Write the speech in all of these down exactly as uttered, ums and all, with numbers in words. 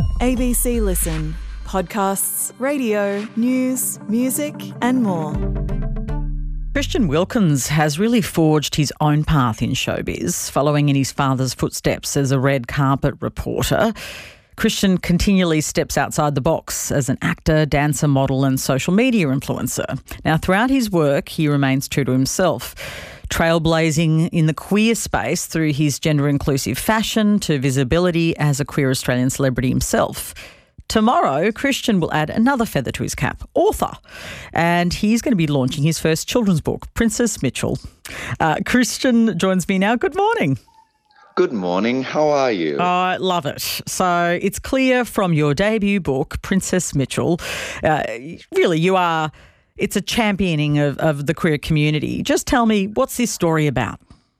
A B C Listen. Podcasts, radio, news, music and more. Christian Wilkins has really forged his own path in showbiz, following in his father's footsteps as a red carpet reporter. Christian continually steps outside the box as an actor, dancer, model and social media influencer. Now, throughout his work, he remains true to himself, trailblazing in the queer space through his gender-inclusive fashion to visibility as a queer Australian celebrity himself. Tomorrow, Christian will add another feather to his cap, author, and he's going to be launching his first children's book, Princess Mitchell. Uh, Christian joins me now. Good morning. Good morning. How are you? I love it. So it's clear from your debut book, Princess Mitchell, uh, really you are, it's a championing of, of the queer community. Just tell me, what's this story about?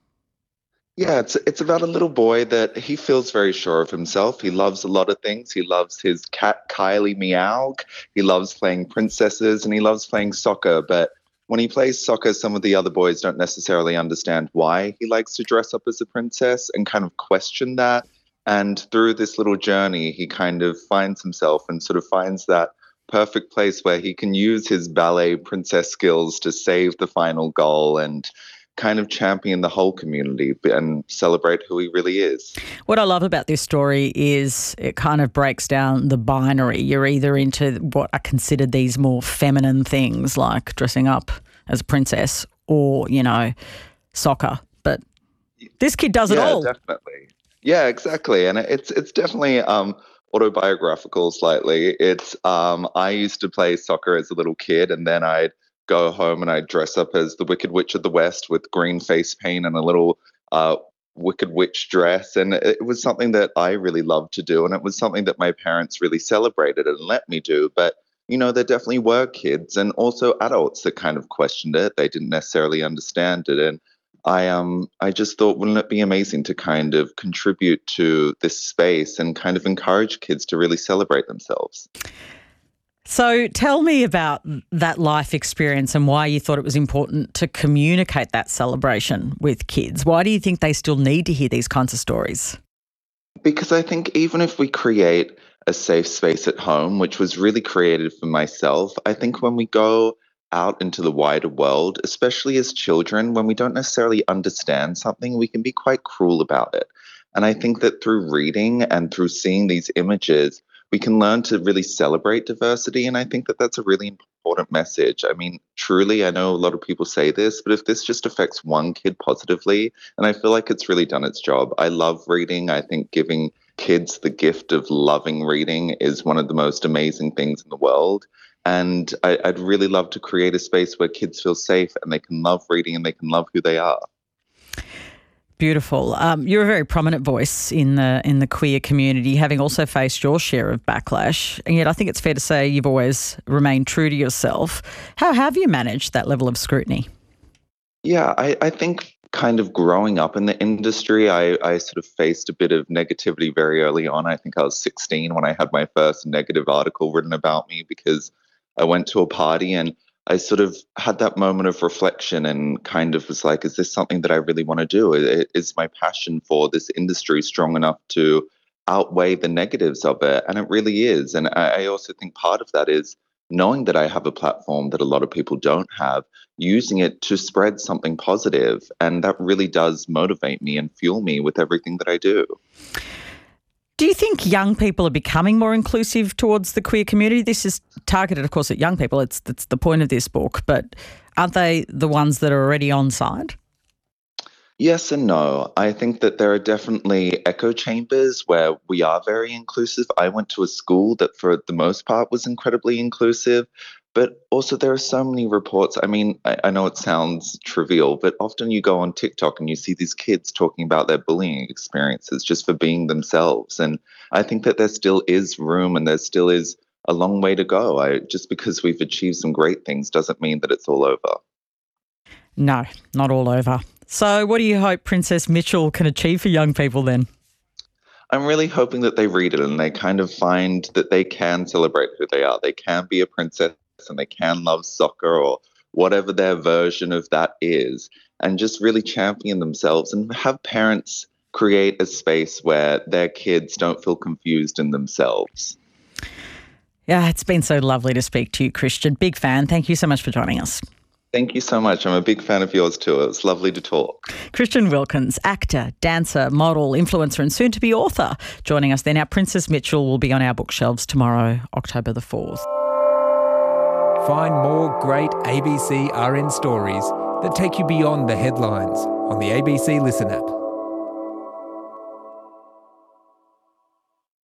Yeah, it's it's about a little boy that he feels very sure of himself. He loves a lot of things. He loves his cat, Kylie Meowg. He loves playing princesses and he loves playing soccer. But when he plays soccer, some of the other boys don't necessarily understand why he likes to dress up as a princess and kind of question that. And through this little journey, he kind of finds himself and sort of finds that perfect place where he can use his ballet princess skills to save the final goal and kind of champion the whole community and celebrate who he really is. What I love about this story is it kind of breaks down the binary. You're either into what are considered these more feminine things like dressing up as a princess or, you know, soccer. But this kid does it yeah, all. Yeah, definitely. Yeah, exactly. And it's it's definitely um, autobiographical slightly. It's um, I used to play soccer as a little kid and then I'd go home and I'd dress up as the Wicked Witch of the West with green face paint and a little uh, Wicked Witch dress. And it was something that I really loved to do. And it was something that my parents really celebrated and let me do. But, you know, there definitely were kids and also adults that kind of questioned it. They didn't necessarily understand it. And I um I just thought, wouldn't it be amazing to kind of contribute to this space and kind of encourage kids to really celebrate themselves? So tell me about that life experience and why you thought it was important to communicate that celebration with kids. Why do you think they still need to hear these kinds of stories? Because I think even if we create a safe space at home, which was really created for myself, I think when we go out into the wider world, especially as children, when we don't necessarily understand something, we can be quite cruel about it. And I think that through reading and through seeing these images, we can learn to really celebrate diversity. And I think that that's a really important message. I mean, truly, I know a lot of people say this, but if this just affects one kid positively, and I feel like it's really done its job. I love reading. I think giving kids the gift of loving reading is one of the most amazing things in the world. And I, I'd really love to create a space where kids feel safe and they can love reading and they can love who they are. Beautiful. Um, you're a very prominent voice in the in the queer community, having also faced your share of backlash. And yet I think it's fair to say you've always remained true to yourself. How have you managed that level of scrutiny? Yeah, I, I think kind of growing up in the industry, I, I sort of faced a bit of negativity very early on. I think I was sixteen when I had my first negative article written about me because I went to a party and I sort of had that moment of reflection and kind of was like, is this something that I really want to do? Is my passion for this industry strong enough to outweigh the negatives of it? And it really is. And I also think part of that is knowing that I have a platform that a lot of people don't have, using it to spread something positive. And that really does motivate me and fuel me with everything that I do. Do you think young people are becoming more inclusive towards the queer community? This is targeted, of course, at young people. It's that's the point of this book. But aren't they the ones that are already on side? Yes and no. I think that there are definitely echo chambers where we are very inclusive. I went to a school that for the most part was incredibly inclusive, but also there are so many reports. I mean, I, I know it sounds trivial, but often you go on TikTok and you see these kids talking about their bullying experiences just for being themselves. And I think that there still is room and there still is a long way to go. I, just because we've achieved some great things doesn't mean that it's all over. No, not all over. So what do you hope Princess Mitchell can achieve for young people then? I'm really hoping that they read it and they kind of find that they can celebrate who they are. They can be a princess and they can love soccer or whatever their version of that is, and just really champion themselves and have parents create a space where their kids don't feel confused in themselves. Yeah, it's been so lovely to speak to you, Christian. Big fan. Thank you so much for joining us. Thank you so much. I'm a big fan of yours too. It was lovely to talk. Christian Wilkins, actor, dancer, model, influencer and soon-to-be author, joining us there. Now, Princess Mitchell will be on our bookshelves tomorrow, October the fourth. Find more great A B C R N stories that take you beyond the headlines on the A B C Listen app.